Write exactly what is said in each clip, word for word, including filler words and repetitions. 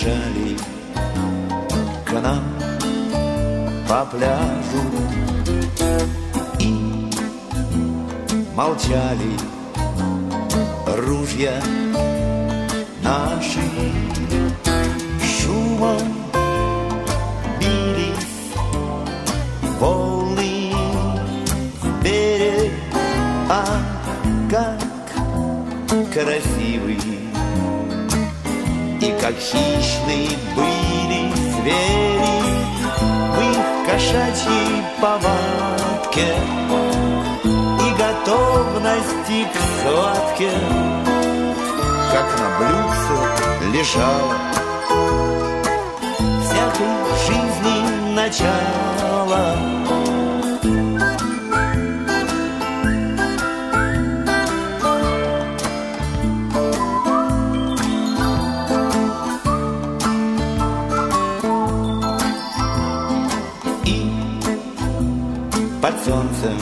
бежали к нам по пляжу и молчали ружья наши, шумом бились волны в берег, а как красивый и как хищные были звери в их кошачьей повадке и готовности к схватке, как на блюдце лежало всякой жизни начало. Под солнцем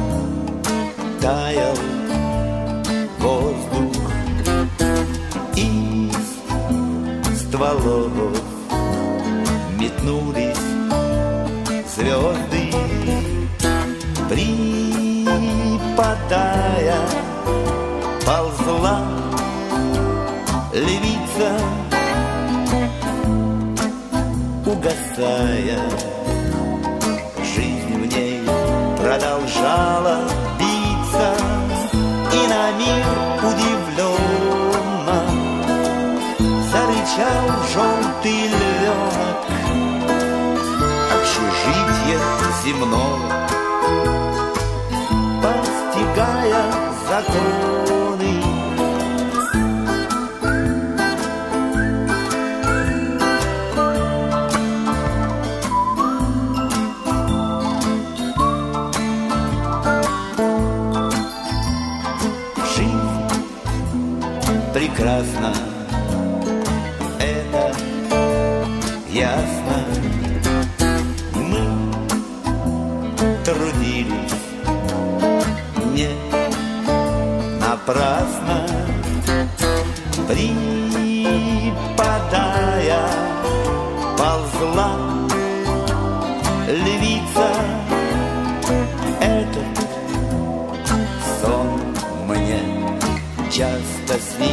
таял воздух, из стволов метнулись звезды, припадая ползла львица, угасая. Жизнь в ней продолжала биться, и на мир удивленно зарычал желтый львенок. Общежитие земное, постигая законы, прекрасно, это ясно. Мы трудились не напрасно, припадая ползла львица. Этот сон мне часто снится.